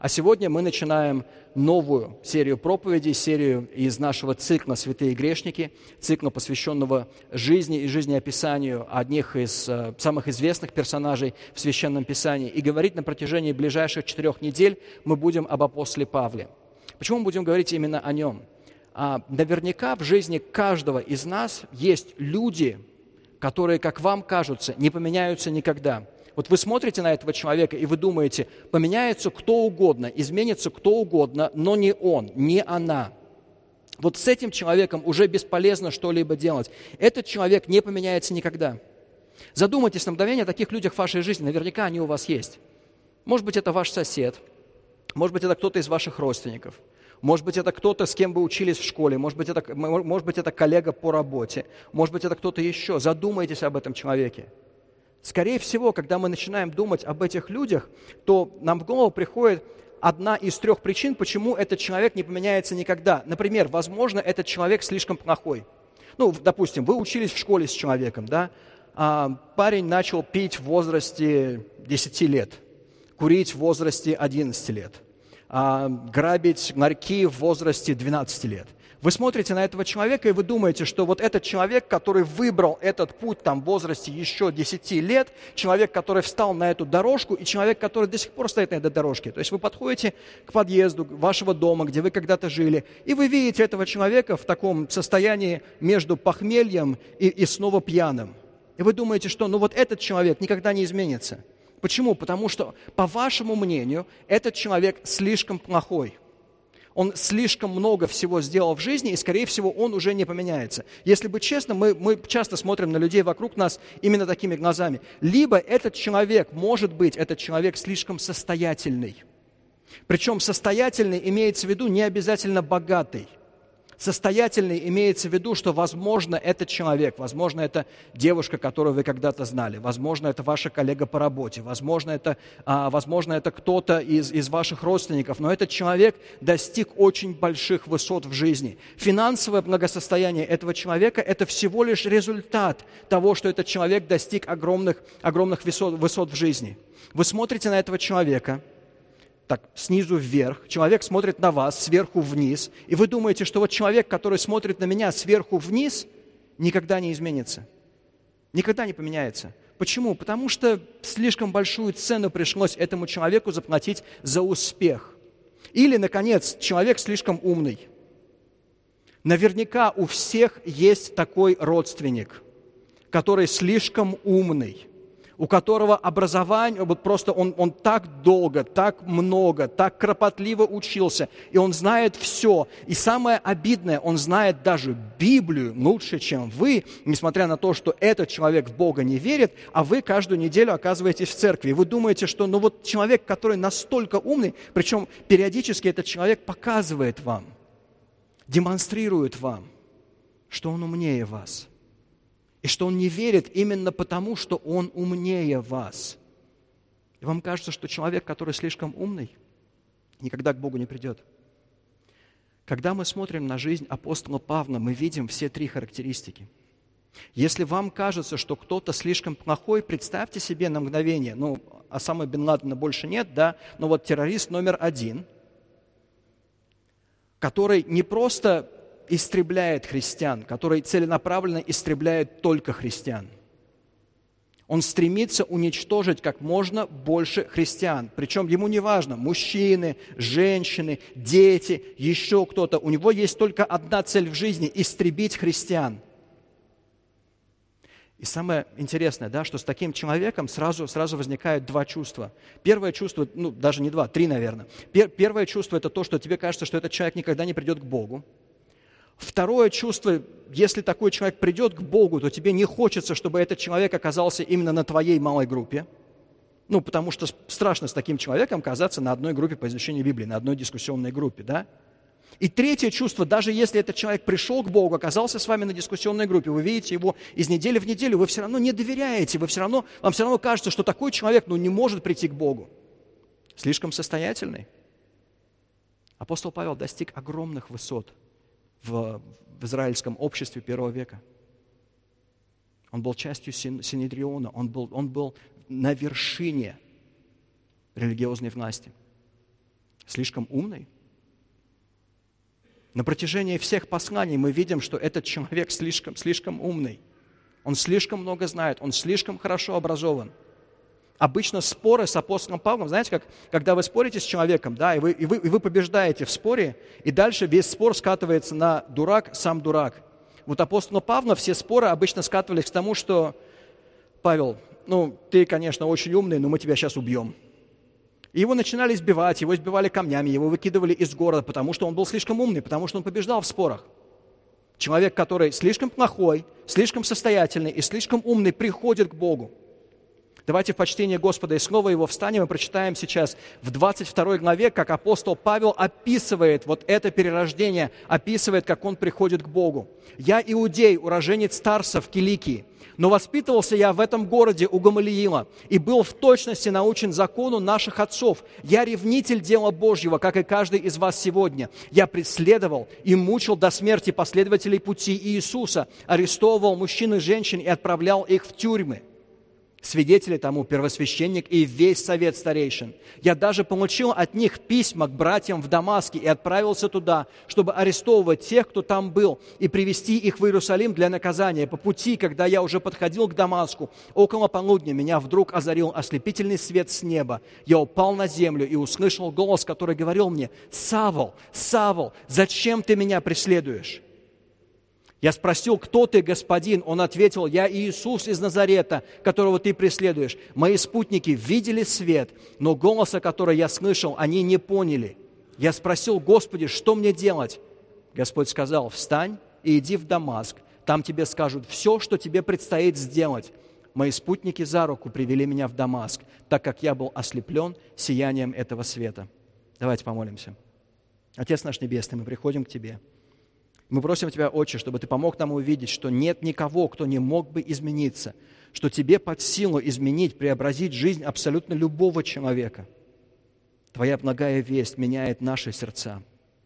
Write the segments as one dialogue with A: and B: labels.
A: А сегодня мы начинаем новую серию проповедей, серию из нашего цикла «Святые грешники», цикла, посвященного жизни и жизнеописанию одних из самых известных персонажей в Священном Писании. И говорить на протяжении ближайших 4 недель мы будем об апостоле Павле. Почему мы будем говорить именно о нем? Наверняка в жизни каждого из нас есть люди, которые, как вам кажутся, не поменяются никогда. Вот вы смотрите на этого человека, и вы думаете, поменяется кто угодно, изменится кто угодно, но не он, не она. Вот с этим человеком уже бесполезно что-либо делать. Этот человек не поменяется никогда. Задумайтесь на мгновение о таких людях в вашей жизни, наверняка они у вас есть. Может быть, это ваш сосед, может быть, это кто-то из ваших родственников, может быть, это кто-то, с кем вы учились в школе, может быть, это коллега по работе, может быть, это кто-то еще. Задумайтесь об этом человеке. Скорее всего, когда мы начинаем думать об этих людях, то нам в голову приходит одна из 3 причин, почему этот человек не поменяется никогда. Например, возможно, этот человек слишком плохой. Допустим, вы учились в школе с человеком, да? Парень начал пить в возрасте 10 лет, курить в возрасте 11 лет, грабить ларьки в возрасте 12 лет. Вы смотрите на этого человека, и вы думаете, что вот этот человек, который выбрал этот путь в возрасте еще 10 лет, человек, который встал на эту дорожку, и человек, который до сих пор стоит на этой дорожке. То есть вы подходите к подъезду вашего дома, где вы когда-то жили, и вы видите этого человека в таком состоянии между похмельем и снова пьяным. И вы думаете, что вот этот человек никогда не изменится. Почему? Потому что, по вашему мнению, этот человек слишком плохой. Он слишком много всего сделал в жизни, и, скорее всего, он уже не поменяется. Если быть честным, мы часто смотрим на людей вокруг нас именно такими глазами. Либо этот человек слишком состоятельный. Причем состоятельный имеется в виду не обязательно богатый. Состоятельный имеется в виду, что, возможно, этот человек, возможно, это девушка, которую вы когда-то знали, возможно, это ваша коллега по работе, возможно, это кто-то из ваших родственников, но этот человек достиг очень больших высот в жизни. Финансовое благосостояние этого человека – это всего лишь результат того, что этот человек достиг огромных высот в жизни. Вы смотрите на этого человека, так, снизу вверх, человек смотрит на вас сверху вниз, и вы думаете, что вот человек, который смотрит на меня сверху вниз, никогда не изменится, никогда не поменяется. Почему? Потому что слишком большую цену пришлось этому человеку заплатить за успех. Или, наконец, человек слишком умный. Наверняка у всех есть такой родственник, который слишком умный, у которого образование, он так долго, так много, так кропотливо учился, и он знает все. И самое обидное, он знает даже Библию лучше, чем вы, несмотря на то, что этот человек в Бога не верит, а вы каждую неделю оказываетесь в церкви. И вы думаете, что человек, который настолько умный, причем периодически этот человек показывает вам, демонстрирует вам, что он умнее вас. И что он не верит именно потому, что он умнее вас. И вам кажется, что человек, который слишком умный, никогда к Богу не придет. Когда мы смотрим на жизнь апостола Павла, мы видим все 3 характеристики. Если вам кажется, что кто-то слишком плохой, представьте себе на мгновение, Осамы бен Ладена больше нет, да, но вот террорист номер 1, который не просто истребляет христиан, который целенаправленно истребляет только христиан. Он стремится уничтожить как можно больше христиан. Причем ему не важно, мужчины, женщины, дети, еще кто-то. У него есть только одна цель в жизни – истребить христиан. И самое интересное, да, что с таким человеком сразу возникают 2 чувства. Первое чувство, даже не 2, 3, наверное. Первое чувство – это то, что тебе кажется, что этот человек никогда не придет к Богу. Второе чувство, если такой человек придет к Богу, то тебе не хочется, чтобы этот человек оказался именно на твоей малой группе. Потому что страшно с таким человеком оказаться на одной группе по изучению Библии, на одной дискуссионной группе, да? И третье чувство, даже если этот человек пришел к Богу, оказался с вами на дискуссионной группе, вы видите его из недели в неделю, вы все равно не доверяете, вам все равно кажется, что такой человек не может прийти к Богу. Слишком состоятельный. Апостол Павел достиг огромных высот в израильском обществе первого века. Он был частью Синедриона, он был на вершине религиозной власти. Слишком умный? На протяжении всех посланий мы видим, что этот человек слишком умный. Он слишком много знает, он слишком хорошо образован. Обычно споры с апостолом Павлом, знаете, как когда вы спорите с человеком, да, и вы побеждаете в споре, и дальше весь спор скатывается на дурак, сам дурак. Вот апостола Павла все споры обычно скатывались к тому, что Павел, ты, конечно, очень умный, но мы тебя сейчас убьем. И его начинали избивать, его избивали камнями, его выкидывали из города, потому что он был слишком умный, потому что он побеждал в спорах. Человек, который слишком плохой, слишком состоятельный и слишком умный, приходит к Богу. Давайте в почтение Господа и Слова Его встанем и прочитаем сейчас в 22 главе, как апостол Павел описывает вот это перерождение, описывает, как он приходит к Богу. «Я иудей, уроженец Тарса в Киликии, но воспитывался я в этом городе у Гамалиила и был в точности научен закону наших отцов. Я ревнитель дела Божьего, как и каждый из вас сегодня. Я преследовал и мучил до смерти последователей пути Иисуса, арестовывал мужчин и женщин и отправлял их в тюрьмы. Свидетели тому первосвященник и весь совет старейшин. Я даже получил от них письма к братьям в Дамаске и отправился туда, чтобы арестовывать тех, кто там был, и привести их в Иерусалим для наказания. По пути, когда я уже подходил к Дамаску, около полудня меня вдруг озарил ослепительный свет с неба. Я упал на землю и услышал голос, который говорил мне: «Савл, Савл, зачем ты меня преследуешь?» Я спросил: «Кто ты, Господин?» Он ответил: «Я Иисус из Назарета, которого ты преследуешь». Мои спутники видели свет, но голоса, который я слышал, они не поняли. Я спросил: «Господи, что мне делать?» Господь сказал: «Встань и иди в Дамаск. Там тебе скажут все, что тебе предстоит сделать». Мои спутники за руку привели меня в Дамаск, так как я был ослеплен сиянием этого света. Давайте помолимся. Отец наш Небесный, мы приходим к Тебе. Мы просим Тебя, Отче, чтобы Ты помог нам увидеть, что нет никого, кто не мог бы измениться, что Тебе под силу изменить, преобразить жизнь абсолютно любого человека. Твоя благая весть меняет наши сердца,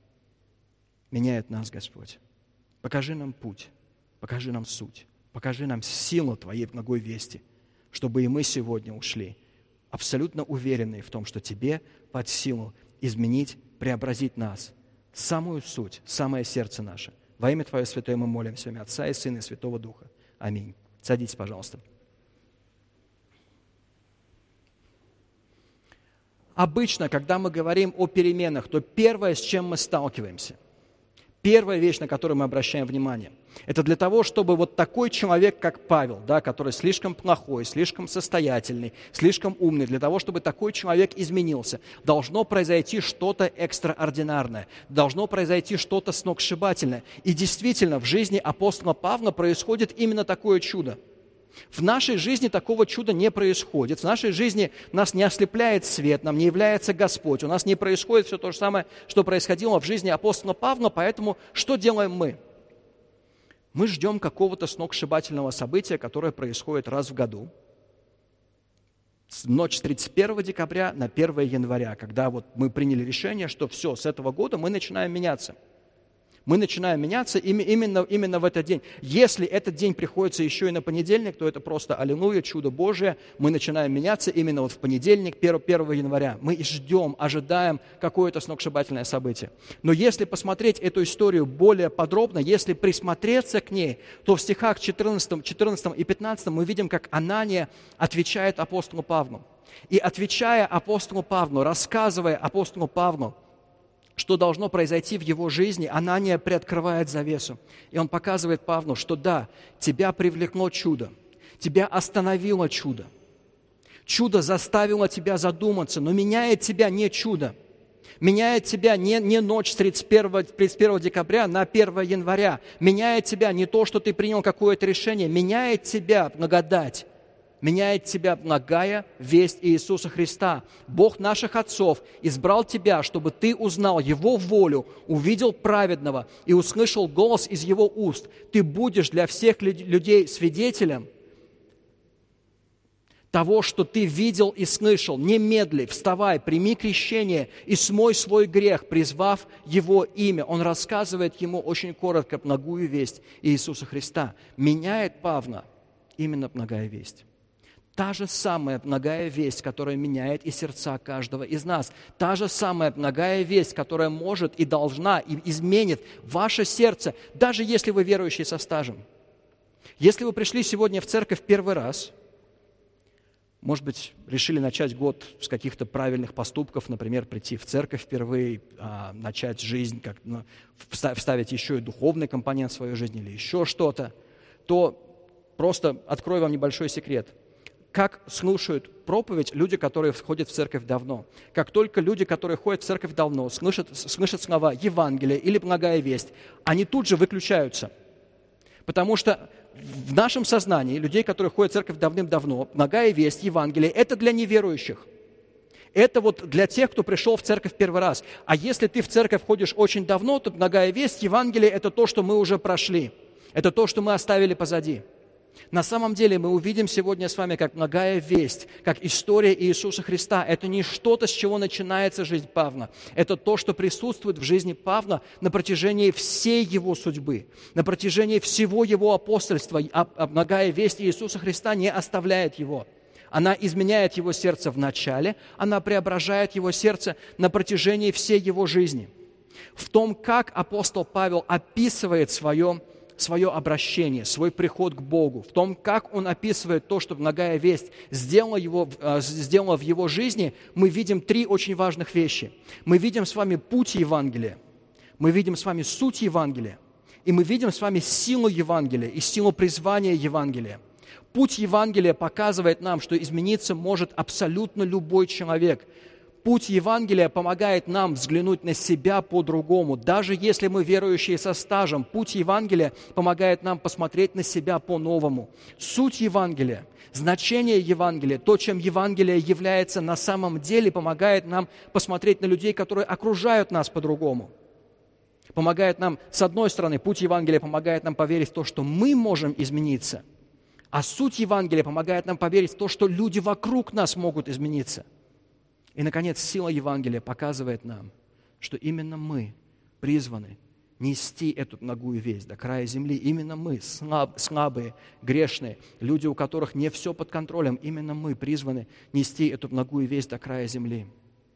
A: меняет нас, Господь. Покажи нам путь, покажи нам суть, покажи нам силу Твоей благой вести, чтобы и мы сегодня ушли абсолютно уверенные в том, что Тебе под силу изменить, преобразить нас, самую суть, самое сердце наше. Во имя Твое святое мы молимся, во имя Отца и Сына и Святого Духа. Аминь. Садитесь, пожалуйста. Обычно, когда мы говорим о переменах, то первое, с чем мы сталкиваемся, первая вещь, на которую мы обращаем внимание, это для того, чтобы вот такой человек, как Павел, да, который слишком плохой, слишком состоятельный, слишком умный, для того, чтобы такой человек изменился, должно произойти что-то экстраординарное, должно произойти что-то сногсшибательное. И действительно, в жизни апостола Павла происходит именно такое чудо. В нашей жизни такого чуда не происходит. В нашей жизни нас не ослепляет свет, нам не является Господь. У нас не происходит все то же самое, что происходило в жизни апостола Павла. Поэтому что делаем мы? Мы ждем какого-то сногсшибательного события, которое происходит раз в году. Ночь с 31 декабря на 1 января, когда вот мы приняли решение, что все, с этого года мы начинаем меняться. Мы начинаем меняться именно в этот день. Если этот день приходится еще и на понедельник, то это просто аллилуйя, чудо Божие. Мы начинаем меняться именно вот в понедельник, 1 января. Мы ждем, ожидаем какое-то сногсшибательное событие. Но если посмотреть эту историю более подробно, если присмотреться к ней, то в стихах 14 и 15 мы видим, как Анания отвечает апостолу Павлу. И отвечая апостолу Павлу, рассказывая апостолу Павлу, что должно произойти в его жизни, Анания приоткрывает завесу. И он показывает Павлу, что да, тебя привлекло чудо, тебя остановило чудо. Чудо заставило тебя задуматься, но меняет тебя не чудо. Меняет тебя не ночь с 31 декабря на 1 января. Меняет тебя не то, что ты принял какое-то решение. Меняет тебя благодать. Меняет тебя благая весть Иисуса Христа. Бог наших отцов избрал тебя, чтобы ты узнал Его волю, увидел праведного и услышал голос из Его уст. Ты будешь для всех людей свидетелем того, что ты видел и слышал. Немедли, вставай, прими крещение и смой свой грех, призвав Его имя. Он рассказывает ему очень коротко благую весть Иисуса Христа. Меняет Павла именно благая весть. Та же самая благая весть, которая меняет и сердца каждого из нас. Та же самая благая весть, которая может и должна, и изменит ваше сердце, даже если вы верующие со стажем. Если вы пришли сегодня в церковь первый раз, может быть, решили начать год с каких-то правильных поступков, например, прийти в церковь впервые, начать жизнь, вставить еще и духовный компонент в свою жизнь или еще что-то, то просто открою вам небольшой секрет. Как слушают проповедь люди, которые входят в церковь давно. Как только люди, которые ходят в церковь давно, слышат слова Евангелия или благая весть, они тут же выключаются. Потому что в нашем сознании людей, которые ходят в церковь давным-давно, благая весть, Евангелие, это для неверующих. Это вот для тех, кто пришел в церковь первый раз. А если ты в церковь ходишь очень давно, то благая весть, Евангелие, это то, что мы уже прошли. Это то, что мы оставили позади. На самом деле мы увидим сегодня с вами, как благая весть, как история Иисуса Христа. Это не что-то, с чего начинается жизнь Павла. Это то, что присутствует в жизни Павла на протяжении всей его судьбы, на протяжении всего его апостольства. А благая весть Иисуса Христа не оставляет его. Она изменяет его сердце в начале, она преображает его сердце на протяжении всей его жизни. В том, как апостол Павел описывает свое обращение, свой приход к Богу, в том, как он описывает то, что благая весть сделала в его жизни, мы видим три очень важных вещи. Мы видим с вами путь Евангелия, мы видим с вами суть Евангелия, и мы видим с вами силу Евангелия и силу призвания Евангелия. Путь Евангелия показывает нам, что измениться может абсолютно любой человек. Путь Евангелия помогает нам взглянуть на себя по-другому. Даже если мы верующие со стажем, путь Евангелия помогает нам посмотреть на себя по-новому. Суть Евангелия, значение Евангелия, то, чем Евангелие является на самом деле, помогает нам посмотреть на людей, которые окружают нас по-другому. Помогает нам, с одной стороны, путь Евангелия помогает нам поверить в то, что мы можем измениться, а суть Евангелия помогает нам поверить в то, что люди вокруг нас могут измениться. И, наконец, сила Евангелия показывает нам, что именно мы призваны нести эту благую весть до края земли. Именно мы, слабые, грешные, люди, у которых не все под контролем, именно мы призваны нести эту благую весть до края земли.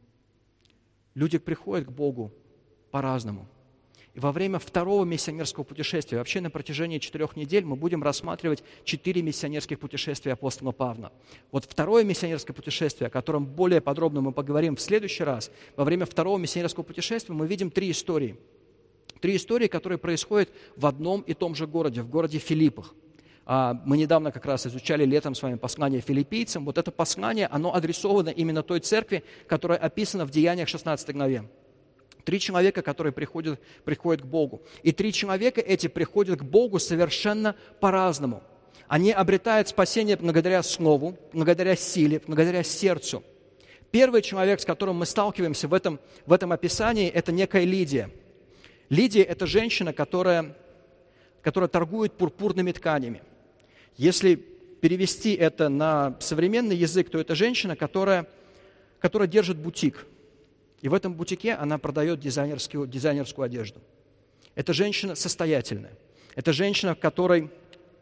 A: Люди приходят к Богу по-разному. И во время второго миссионерского путешествия, вообще на протяжении 4 недель, мы будем рассматривать 4 миссионерских путешествия апостола Павла. Вот второе миссионерское путешествие, о котором более подробно мы поговорим в следующий раз, во время второго миссионерского путешествия мы видим 3 истории. 3 истории, которые происходят в одном и том же городе, в городе Филиппах. Мы недавно как раз изучали летом с вами послание филиппийцам. Вот это послание, оно адресовано именно той церкви, которая описана в Деяниях 16 главе. 3 человека, которые приходят к Богу. И 3 человека эти приходят к Богу совершенно по-разному. Они обретают спасение благодаря слову, благодаря силе, благодаря сердцу. Первый человек, с которым мы сталкиваемся в этом описании, это некая Лидия. Лидия – это женщина, которая торгует пурпурными тканями. Если перевести это на современный язык, то это женщина, которая держит бутик. И в этом бутике она продает дизайнерскую одежду. Это женщина состоятельная. Это женщина, в которой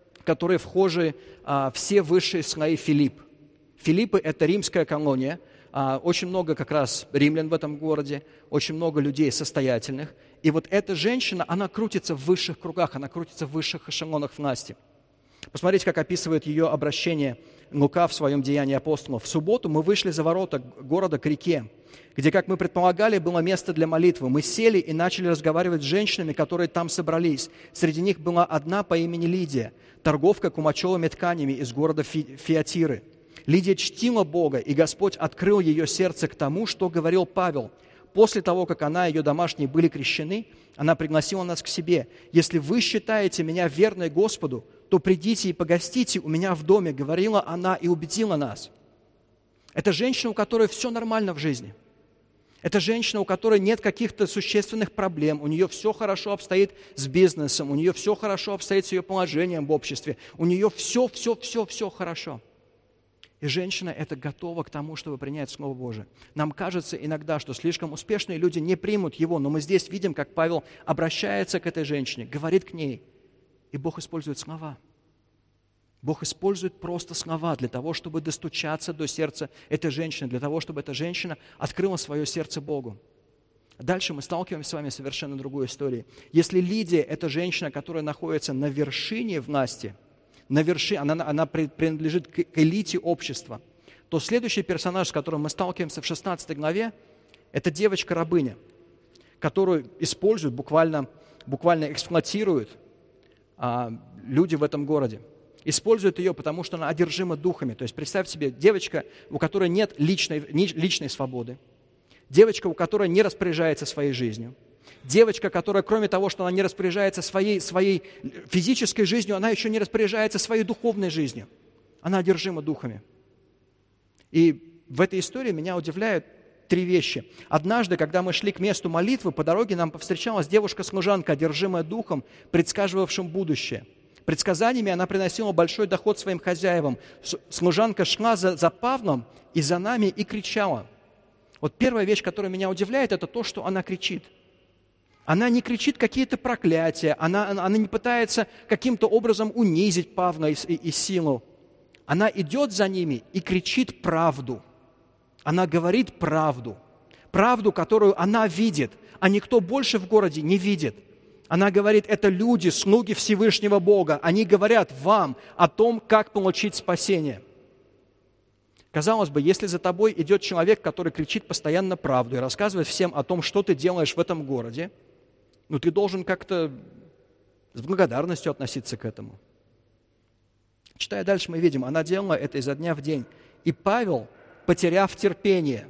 A: вхожи все высшие слои Филипп. Филиппы – это римская колония. Очень много как раз римлян в этом городе, очень много людей состоятельных. И вот эта женщина, она крутится в высших кругах, она крутится в высших эшелонах власти. Посмотрите, как описывает ее обращение Лука в своем Деянии апостолов. «В субботу мы вышли за ворота города к реке, где, как мы предполагали, было место для молитвы. Мы сели и начали разговаривать с женщинами, которые там собрались. Среди них была одна по имени Лидия, торговка кумачевыми тканями из города Фиатиры. Лидия чтила Бога, и Господь открыл ее сердце к тому, что говорил Павел. После того, как она и ее домашние были крещены, она пригласила нас к себе. «Если вы считаете меня верной Господу, то придите и погостите у меня в доме», говорила она и убедила нас. Это женщина, у которой все нормально в жизни. Это женщина, у которой нет каких-то существенных проблем, у нее все хорошо обстоит с бизнесом, у нее все хорошо обстоит с ее положением в обществе, у нее все хорошо. И женщина это готова к тому, чтобы принять Слово Божие. Нам кажется иногда, что слишком успешные люди не примут его, но мы здесь видим, как Павел обращается к этой женщине, говорит к ней, и Бог использует слова. Бог использует просто слова для того, чтобы достучаться до сердца этой женщины, для того, чтобы эта женщина открыла свое сердце Богу. Дальше мы сталкиваемся с вами с совершенно другой историей. Если Лидия – это женщина, которая находится на вершине власти, она принадлежит к элите общества, то следующий персонаж, с которым мы сталкиваемся в 16 главе, это девочка-рабыня, которую используют, буквально эксплуатируют люди в этом городе. Используют ее, потому что она одержима духами. То есть представь себе, девочка, у которой нет личной свободы, девочка, у которой не распоряжается своей жизнью, девочка, которая, кроме того, что она не распоряжается своей физической жизнью, она еще не распоряжается своей духовной жизнью. Она одержима духами. И в этой истории меня удивляют 3 вещи. Однажды, когда мы шли к месту молитвы, по дороге нам повстречалась девушка-служанка, одержимая духом, предсказывавшим будущее. Предсказаниями она приносила большой доход своим хозяевам. Служанка шла за Павлом и за нами и кричала. Вот первая вещь, которая меня удивляет, это то, что она кричит. Она не кричит какие-то проклятия, она не пытается каким-то образом унизить Павла и Силу. Она идет за ними и кричит правду. Она говорит правду. Правду, которую она видит, а никто больше в городе не видит. Она говорит, это люди, слуги Всевышнего Бога. Они говорят вам о том, как получить спасение. Казалось бы, если за тобой идет человек, который кричит постоянно правду и рассказывает всем о том, что ты делаешь в этом городе, ты должен как-то с благодарностью относиться к этому. Читая дальше, мы видим, она делала это изо дня в день. И Павел, потеряв терпение.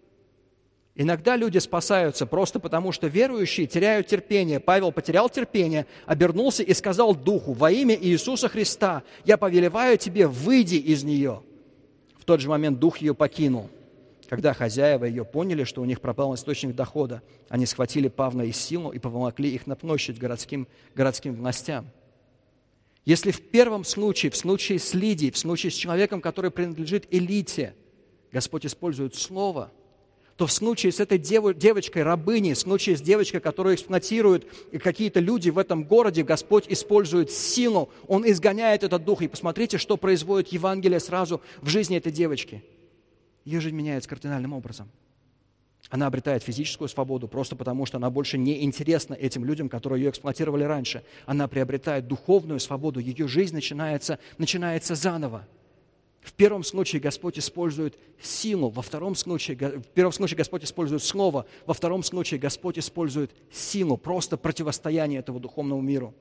A: Иногда люди спасаются просто потому, что верующие теряют терпение. Павел потерял терпение, обернулся и сказал духу: «Во имя Иисуса Христа я повелеваю тебе, выйди из нее». В тот же момент дух ее покинул. Когда хозяева ее поняли, что у них пропал источник дохода, они схватили Павла и Силу и поволокли их на площадь городским властям. Если в первом случае, в случае с Лидией, в случае с человеком, который принадлежит элите, Господь использует слово, то в случае с этой девочкой-рабыней, в случае с девочкой, которую эксплуатируют какие-то люди в этом городе, Господь использует силу, Он изгоняет этот дух. И посмотрите, что производит Евангелие сразу в жизни этой девочки. Ее жизнь меняется кардинальным образом. Она обретает физическую свободу просто потому, что она больше не интересна этим людям, которые ее эксплуатировали раньше. Она приобретает духовную свободу, ее жизнь начинается заново. В первом случае Господь использует силу, в первом случае Господь использует слово, во втором случае Господь использует силу, просто противостояние этого духовному миру.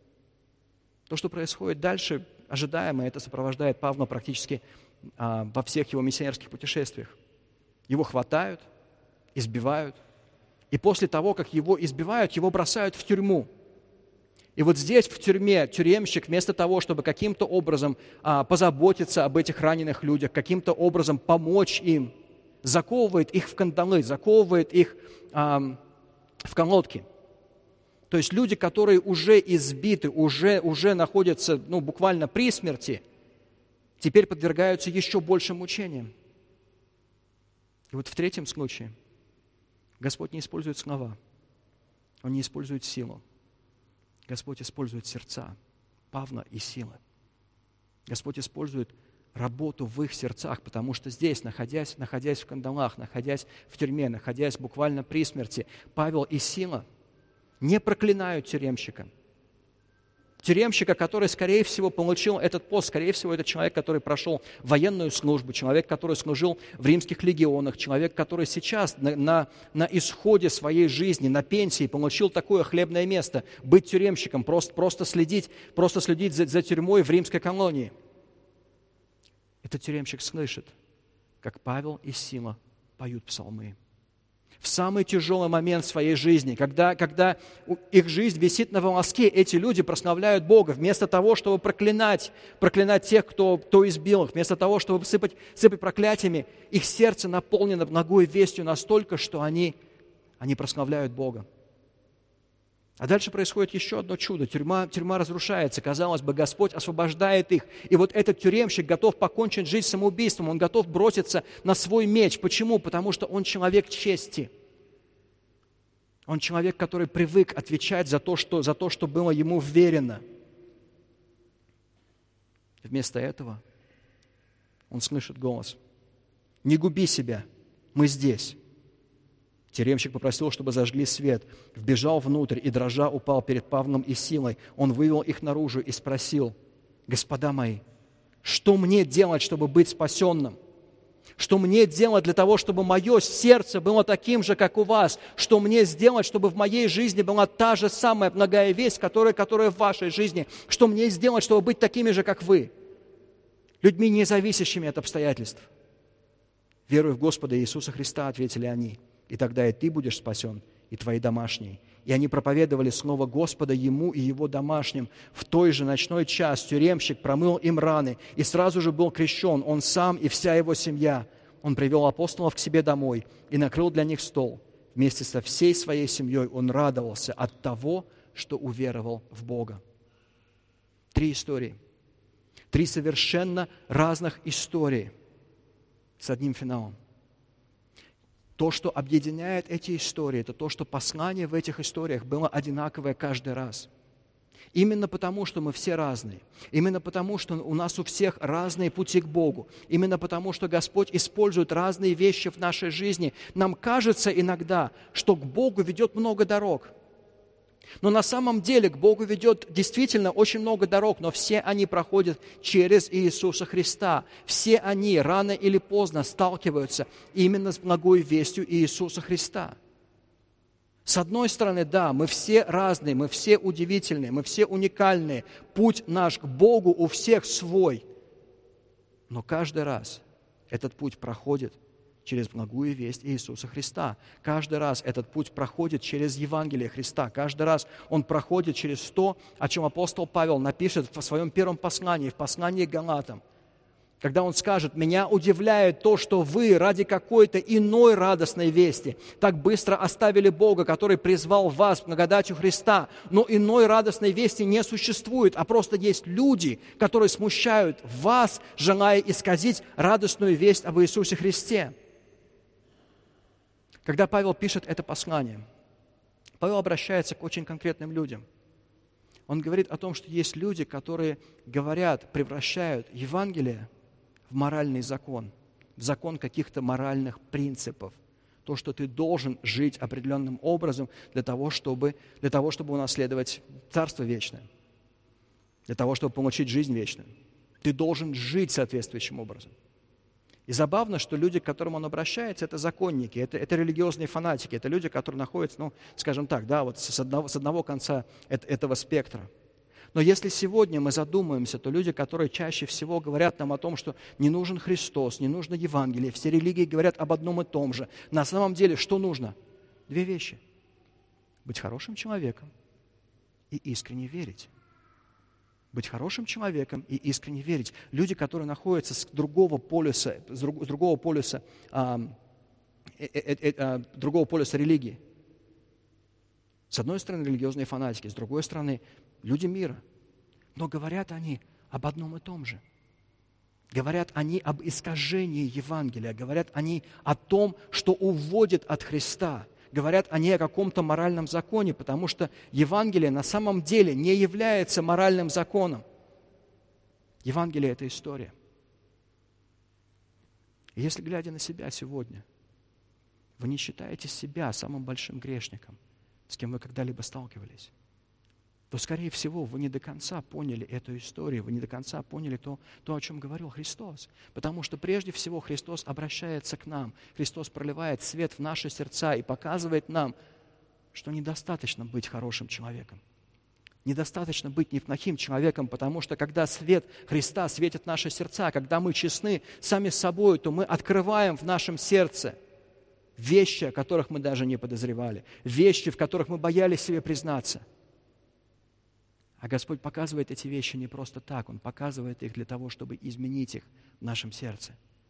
A: То, что происходит дальше, ожидаемо, это сопровождает Павла практически во всех его миссионерских путешествиях. Его хватают, избивают, и после того, как его избивают, его бросают в тюрьму. И вот здесь, в тюрьме, тюремщик вместо того, чтобы каким-то образом позаботиться об этих раненых людях, каким-то образом помочь им, заковывает их в кандалы, заковывает их в колодки. То есть люди, которые уже избиты, уже находятся буквально при смерти, теперь подвергаются еще большим мучениям. И вот в третьем случае Господь не использует слова, Он не использует силу. Господь использует сердца Павла и Силы. Господь использует работу в их сердцах, потому что здесь, находясь в кандалах, находясь в тюрьме, находясь буквально при смерти, Павел и Сила не проклинают тюремщика. Тюремщика, который, скорее всего, получил этот пост, скорее всего, это человек, который прошел военную службу, человек, который служил в римских легионах, человек, который сейчас на исходе своей жизни, на пенсии, получил такое хлебное место, быть тюремщиком, просто следить за тюрьмой в римской колонии. Этот тюремщик слышит, как Павел и Сила поют псалмы. В самый тяжелый момент своей жизни, когда их жизнь висит на волоске, эти люди прославляют Бога. Вместо того, чтобы проклинать тех, кто избил их, вместо того, чтобы сыпать проклятиями, их сердце наполнено благой вестью настолько, что они прославляют Бога. А дальше происходит еще одно чудо. Тюрьма разрушается. Казалось бы, Господь освобождает их. И вот этот тюремщик готов покончить жизнь самоубийством. Он готов броситься на свой меч. Почему? Потому что он человек чести. Он человек, который привык отвечать за то, что было ему вверено. вместо этого он слышит голос: «Не губи себя, мы здесь». Тюремщик попросил, чтобы зажгли свет, вбежал внутрь и, дрожа, упал перед Павлом и Силой. Он вывел их наружу и спросил: «Господа мои, что мне делать, чтобы быть спасенным? Что мне делать для того, чтобы мое сердце было таким же, как у вас? Что мне сделать, чтобы в моей жизни была та же самая благая весть, которая в вашей жизни? Что мне сделать, чтобы быть такими же, как вы? Людьми, не зависящими от обстоятельств». «Веруй в Господа Иисуса Христа», — ответили они, «и тогда и ты будешь спасен, и твои домашние». И они проповедовали слово Господа ему и его домашним. В той же ночной час тюремщик промыл им раны и сразу же был крещен, он сам и вся его семья. Он привел апостолов к себе домой и накрыл для них стол. Вместе со всей своей семьей он радовался от того, что уверовал в Бога. 3 истории. 3 совершенно разных истории с одним финалом. То, что объединяет эти истории, это то, что послание в этих историях было одинаковое каждый раз. Именно потому, что мы все разные. Именно потому, что у нас у всех разные пути к Богу. Именно потому, что Господь использует разные вещи в нашей жизни. Нам кажется иногда, что к Богу ведет много дорог. Но на самом деле к Богу ведет действительно очень много дорог, но все они проходят через Иисуса Христа. Все они рано или поздно сталкиваются именно с благой вестью Иисуса Христа. С одной стороны, да, мы все разные, мы все удивительные, мы все уникальные. Путь наш к Богу у всех свой. Но каждый раз этот путь проходит через благую весть Иисуса Христа. Каждый раз этот путь проходит через Евангелие Христа. Каждый раз он проходит через то, о чем апостол Павел напишет в своем первом послании, в послании к Галатам. Когда он скажет: «Меня удивляет то, что вы ради какой-то иной радостной вести так быстро оставили Бога, который призвал вас благодатью Христа. Но иной радостной вести не существует, а просто есть люди, которые смущают вас, желая исказить радостную весть об Иисусе Христе». Когда Павел пишет это послание, Павел обращается к очень конкретным людям. Он говорит о том, что есть люди, которые говорят, превращают Евангелие в моральный закон, в закон каких-то моральных принципов. То, что ты должен жить определенным образом для того, чтобы унаследовать Царство Вечное, для того, чтобы получить жизнь вечную. Ты должен жить соответствующим образом. И забавно, что люди, к которым он обращается, это законники, это религиозные фанатики, это люди, которые находятся, скажем так, вот с одного конца этого спектра. Но если сегодня мы задумаемся, то люди, которые чаще всего говорят нам о том, что не нужен Христос, не нужно Евангелие, все религии говорят об одном и том же. На самом деле, что нужно? 2 вещи. Быть хорошим человеком и искренне верить. Быть хорошим человеком и искренне верить. Люди, которые находятся с другого полюса религии. С одной стороны, религиозные фанатики, с другой стороны, люди мира. Но говорят они об одном и том же. Говорят они об искажении Евангелия, говорят они о том, что уводит от Христа. Говорят они о каком-то моральном законе, потому что Евангелие на самом деле не является моральным законом. Евангелие – это история. И если, глядя на себя сегодня, вы не считаете себя самым большим грешником, с кем вы когда-либо сталкивались, то, скорее всего, вы не до конца поняли эту историю, вы не до конца поняли то, о чем говорил Христос. Потому что прежде всего Христос обращается к нам, Христос проливает свет в наши сердца и показывает нам, что недостаточно быть хорошим человеком. Недостаточно быть неплохим человеком, потому что когда свет Христа светит в наши сердца, когда мы честны сами с собой, то мы открываем в нашем сердце вещи, о которых мы даже не подозревали, вещи, в которых мы боялись себе признаться. А Господь показывает эти вещи не просто так, Он показывает их для того, чтобы изменить их в нашем сердце.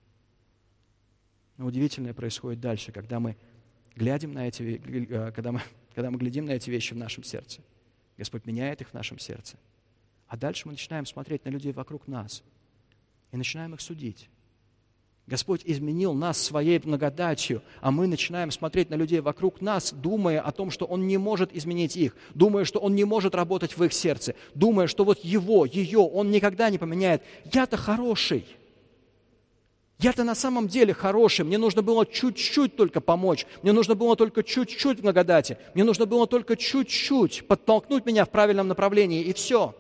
A: Но удивительное происходит дальше, когда мы глядим на эти вещи в нашем сердце. Господь меняет их в нашем сердце. А дальше мы начинаем смотреть на людей вокруг нас и начинаем их судить. Господь изменил нас своей благодатью, а мы начинаем смотреть на людей вокруг нас, думая о том, что Он не может изменить их, думая, что Он не может работать в их сердце, думая, что вот его, ее Он никогда не поменяет. Я-то хороший. Я-то на самом деле хороший. Мне нужно было чуть-чуть только помочь. Мне нужно было только чуть-чуть благодати. Мне нужно было только чуть-чуть подтолкнуть меня в правильном направлении, и все.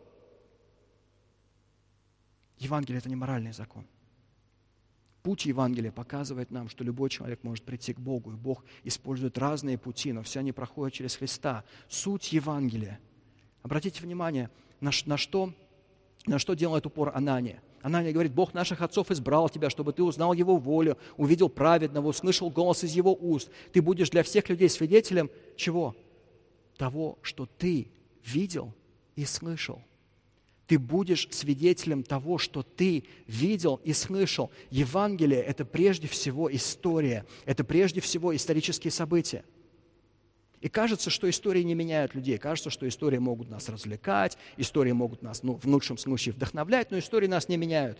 A: Евангелие – это не моральный закон. Путь Евангелия показывает нам, что любой человек может прийти к Богу, и Бог использует разные пути, но все они проходят через Христа. Суть Евангелия. Обратите внимание, на что делает упор Анания. Анания говорит: Бог наших отцов избрал тебя, чтобы ты узнал Его волю, увидел праведного, услышал голос из Его уст. Ты будешь для всех людей свидетелем чего? Того, что ты видел и слышал. Ты будешь свидетелем того, что ты видел и слышал. Евангелие – это прежде всего история, это прежде всего исторические события. И кажется, что истории не меняют людей. Кажется, что истории могут нас развлекать, истории могут нас, в лучшем случае, вдохновлять, но истории нас не меняют.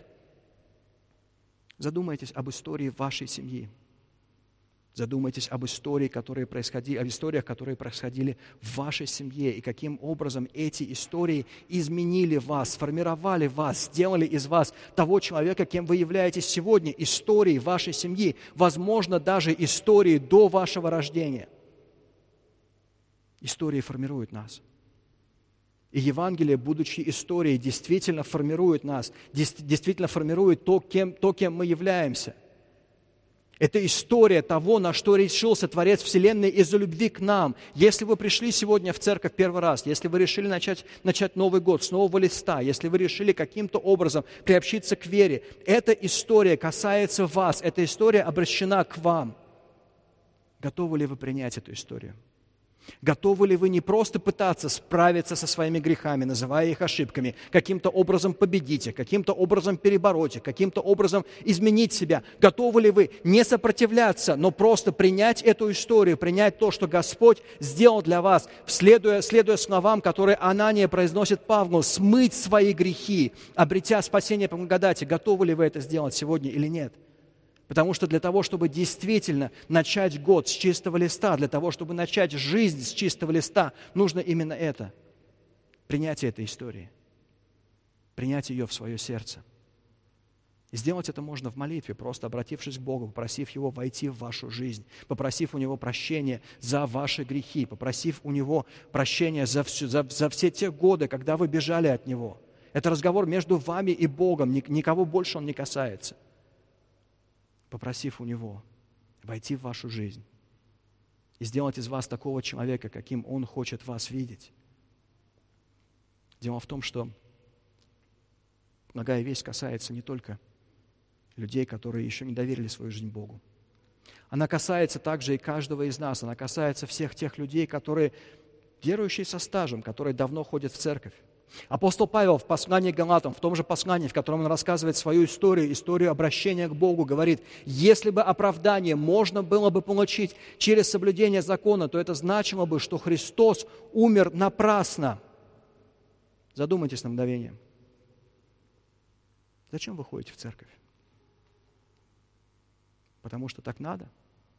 A: Задумайтесь об истории вашей семьи. Задумайтесь об историях, которые происходили в вашей семье, и каким образом эти истории изменили вас, сформировали вас, сделали из вас того человека, кем вы являетесь сегодня. Истории вашей семьи, возможно, даже истории до вашего рождения. Истории формируют нас. И Евангелие, будучи историей, действительно формирует нас, действительно формирует то, кем мы являемся. Это история того, на что решился Творец Вселенной из-за любви к нам. Если вы пришли сегодня в церковь первый раз, если вы решили начать Новый год с нового листа, если вы решили каким-то образом приобщиться к вере, эта история касается вас, эта история обращена к вам. Готовы ли вы принять эту историю? Готовы ли вы не просто пытаться справиться со своими грехами, называя их ошибками, каким-то образом победить их, каким-то образом перебороть их, каким-то образом изменить себя? Готовы ли вы не сопротивляться, но просто принять эту историю, принять то, что Господь сделал для вас, следуя словам, которые Анания произносит Павлу, смыть свои грехи, обретя спасение по благодати? Готовы ли вы это сделать сегодня или нет? Потому что для того, чтобы действительно начать год с чистого листа, для того, чтобы начать жизнь с чистого листа, нужно именно это. Принятие этой истории. Принять ее в свое сердце. И сделать это можно в молитве, просто обратившись к Богу, попросив Его войти в вашу жизнь, попросив у Него прощения за ваши грехи, попросив у Него прощения за все те годы, когда вы бежали от Него. Это разговор между вами и Богом, никого больше он не касается. Попросив у Него войти в вашу жизнь и сделать из вас такого человека, каким Он хочет вас видеть. Дело в том, что благая весть касается не только людей, которые еще не доверили свою жизнь Богу. Она касается также и каждого из нас. Она касается всех тех людей, которые верующие со стажем, которые давно ходят в церковь. Апостол Павел в послании к Галатам, в том же послании, в котором он рассказывает свою историю обращения к Богу, говорит: если бы оправдание можно было бы получить через соблюдение закона, то это значило бы, что Христос умер напрасно. Задумайтесь на мгновение. Зачем вы ходите в церковь? Потому что так надо?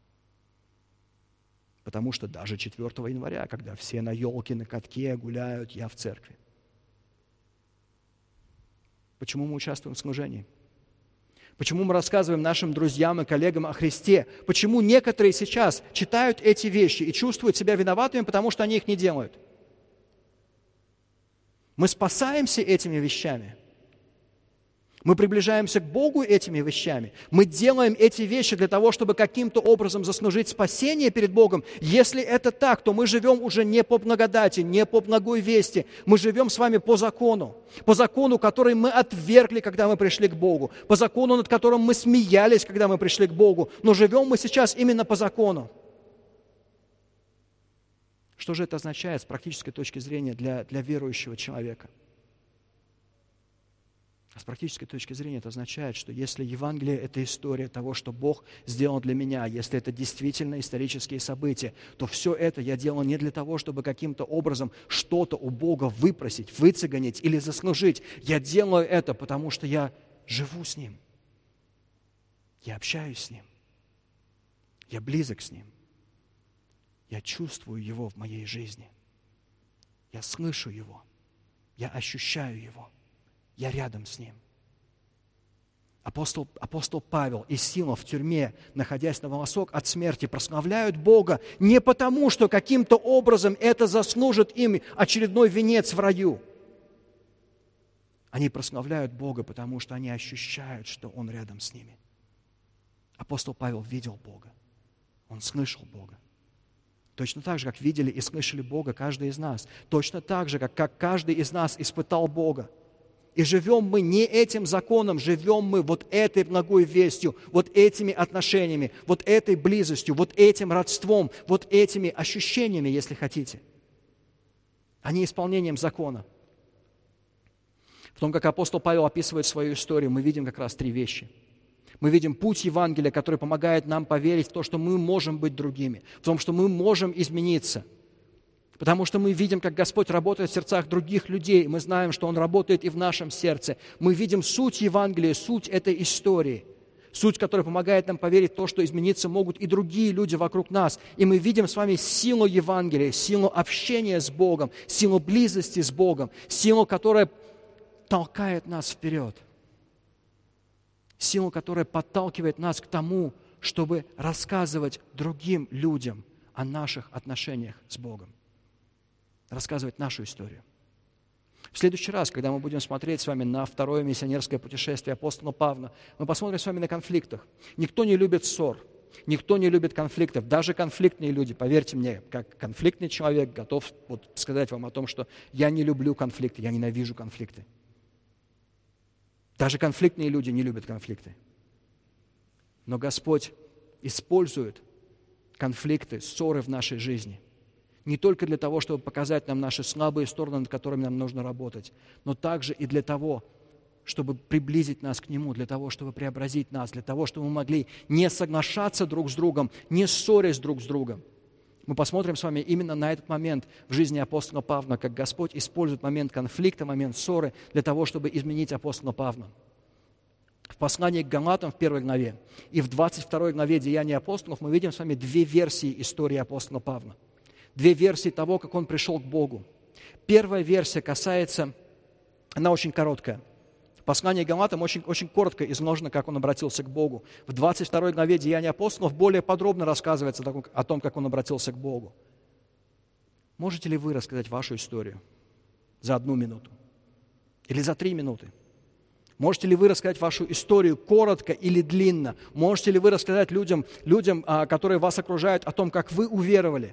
A: Потому что даже 4 января, когда все на елке, на катке гуляют, я в церкви. Почему мы участвуем в служении? Почему мы рассказываем нашим друзьям и коллегам о Христе? Почему некоторые сейчас читают эти вещи и чувствуют себя виноватыми, потому что они их не делают? Мы спасаемся этими вещами. Мы приближаемся к Богу этими вещами. Мы делаем эти вещи для того, чтобы каким-то образом заслужить спасение перед Богом. Если это так, то мы живем уже не по благодати, не по благой вести. Мы живем с вами по закону, который мы отвергли, когда мы пришли к Богу, по закону, над которым мы смеялись, когда мы пришли к Богу. Но живем мы сейчас именно по закону. Что же это означает с практической точки зрения для верующего человека? А с практической точки зрения это означает, что если Евангелие – это история того, что Бог сделал для меня, если это действительно исторические события, то все это я делал не для того, чтобы каким-то образом что-то у Бога выпросить, выцеганить или заслужить. Я делаю это, потому что я живу с Ним. Я общаюсь с Ним. Я близок с Ним. Я чувствую Его в моей жизни. Я слышу Его. Я ощущаю Его. Я рядом с Ним. Апостол Павел и Сила в тюрьме, находясь на волосок от смерти, прославляют Бога не потому, что каким-то образом это заслужит им очередной венец в раю. Они прославляют Бога, потому что они ощущают, что Он рядом с ними. Апостол Павел видел Бога. Он слышал Бога. Точно так же, как видели и слышали Бога каждый из нас. Точно так же, как каждый из нас испытал Бога. И живем мы не этим законом, живем мы вот этой благой вестью, вот этими отношениями, вот этой близостью, вот этим родством, вот этими ощущениями, если хотите, а не исполнением закона. В том, как апостол Павел описывает свою историю, мы видим как раз три вещи. Мы видим путь Евангелия, который помогает нам поверить в то, что мы можем быть другими, в том, что мы можем измениться. Потому что мы видим, как Господь работает в сердцах других людей. Мы знаем, что Он работает и в нашем сердце. Мы видим суть Евангелия, суть этой истории. Суть, которая помогает нам поверить в то, что измениться могут и другие люди вокруг нас. И мы видим с вами силу Евангелия, силу общения с Богом, силу близости с Богом, силу, которая толкает нас вперед. Силу, которая подталкивает нас к тому, чтобы рассказывать другим людям о наших отношениях с Богом. Рассказывать нашу историю. В следующий раз, когда мы будем смотреть с вами на второе миссионерское путешествие апостола Павла, мы посмотрим с вами на конфликтах. Никто не любит ссор, никто не любит конфликтов, даже конфликтные люди. Поверьте мне, как конфликтный человек готов сказать вам о том, что я не люблю конфликты, я ненавижу конфликты. Даже конфликтные люди не любят конфликты. Но Господь использует конфликты, ссоры в нашей жизни не только для того, чтобы показать нам наши слабые стороны, над которыми нам нужно работать, но также и для того, чтобы приблизить нас к Нему, для того, чтобы преобразить нас, для того, чтобы мы могли не соглашаться друг с другом, не ссорясь друг с другом. Мы посмотрим с вами именно на этот момент в жизни апостола Павла, как Господь использует момент конфликта, момент ссоры для того, чтобы изменить апостола Павла. В послании к Галатам в 1 главе и в 22 главе Деяний апостолов мы видим с вами две версии истории апостола Павла. Две версии того, как он пришел к Богу. Первая версия касается, она очень короткая. В послании к Галатам очень коротко изложено, как он обратился к Богу. В 22 главе Деяний апостолов более подробно рассказывается о том, как он обратился к Богу. Можете ли вы рассказать вашу историю за 1 минуту? Или за 3 минуты? Можете ли вы рассказать вашу историю коротко или длинно? Можете ли вы рассказать людям, которые вас окружают, о том, как вы уверовали?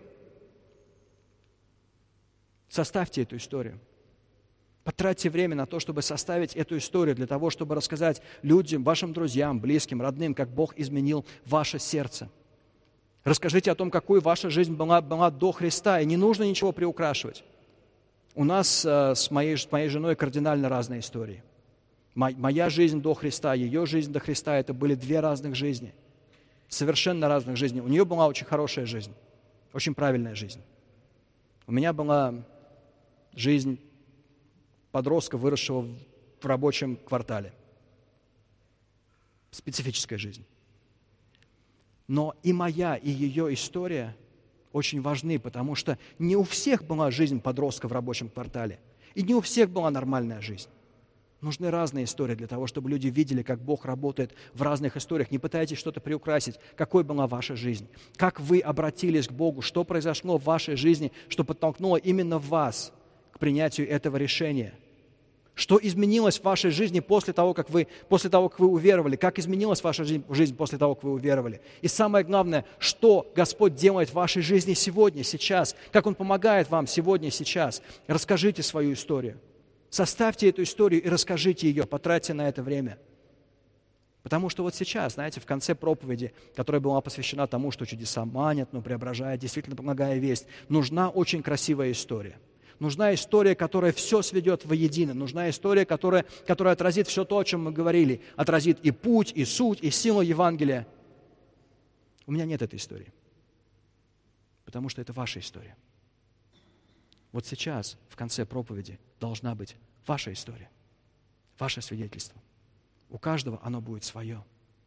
A: Составьте эту историю. Потратьте время на то, чтобы составить эту историю, для того, чтобы рассказать людям, вашим друзьям, близким, родным, как Бог изменил ваше сердце. Расскажите о том, какой ваша жизнь была до Христа, и не нужно ничего приукрашивать. У нас с моей женой кардинально разные истории. Моя жизнь до Христа, ее жизнь до Христа – это были две разных жизни. Совершенно разных жизней. У нее была очень хорошая жизнь, очень правильная жизнь. У меня была жизнь подростка, выросшего в рабочем квартале. Специфическая жизнь. Но и моя, и ее история очень важны, потому что не у всех была жизнь подростка в рабочем квартале, и не у всех была нормальная жизнь. Нужны разные истории для того, чтобы люди видели, как Бог работает в разных историях. Не пытайтесь что-то приукрасить. Какой была ваша жизнь? Как вы обратились к Богу? Что произошло в вашей жизни, что подтолкнуло именно вас к принятию этого решения? Что изменилось в вашей жизни после того, как вы уверовали? Как изменилась ваша жизнь после того, как вы уверовали? И самое главное, что Господь делает в вашей жизни сегодня, сейчас? Как Он помогает вам сегодня, сейчас? Расскажите свою историю. Составьте эту историю и расскажите ее, потратьте на это время. Потому что вот сейчас, знаете, в конце проповеди, которая была посвящена тому, что чудеса манят, но преображает, действительно благая весть, нужна очень красивая история. Нужна история, которая все сведет воедино. Нужна история, которая отразит все то, о чем мы говорили. Отразит и путь, и суть, и силу Евангелия. У меня нет этой истории. Потому что это ваша история. Вот сейчас, в конце проповеди, должна быть ваша история, ваше свидетельство. У каждого оно будет свое.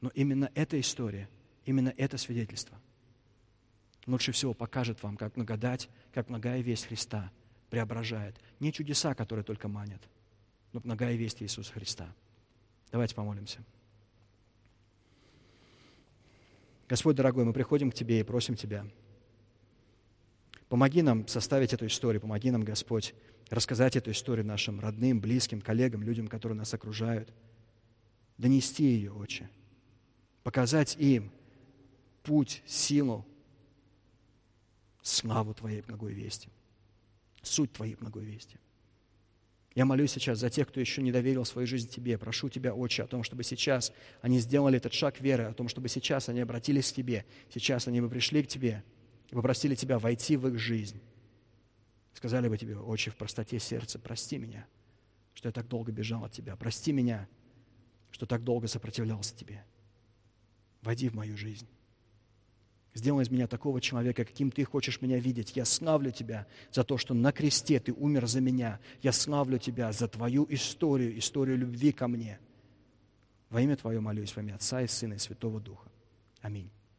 A: Но именно эта история, именно это свидетельство лучше всего покажет вам, как благодать, как благая весть Христа преображает. Не чудеса, которые только манят, но благая весть Иисуса Христа. Давайте помолимся. Господь дорогой, мы приходим к Тебе и просим Тебя, помоги нам составить эту историю, помоги нам, Господь, рассказать эту историю нашим родным, близким, коллегам, людям, которые нас окружают, донести ее, Отче, показать им путь, силу, славу Твоей благой вести, суть Твоей благой вести. Я молюсь сейчас за тех, кто еще не доверил свою жизнь Тебе. Прошу Тебя, Отче, о том, чтобы сейчас они сделали этот шаг веры, о том, чтобы сейчас они обратились к Тебе, сейчас они бы пришли к Тебе и попросили Тебя войти в их жизнь. Сказали бы Тебе, Отче, в простоте сердца, прости меня, что я так долго бежал от Тебя. Прости меня, что так долго сопротивлялся Тебе. Войди в мою жизнь. Сделай из меня такого человека, каким Ты хочешь меня видеть. Я славлю Тебя за то, что на кресте Ты умер за меня. Я славлю Тебя за Твою историю, историю любви ко мне. Во имя Твое молюсь, во имя Отца и Сына и Святого Духа. Аминь.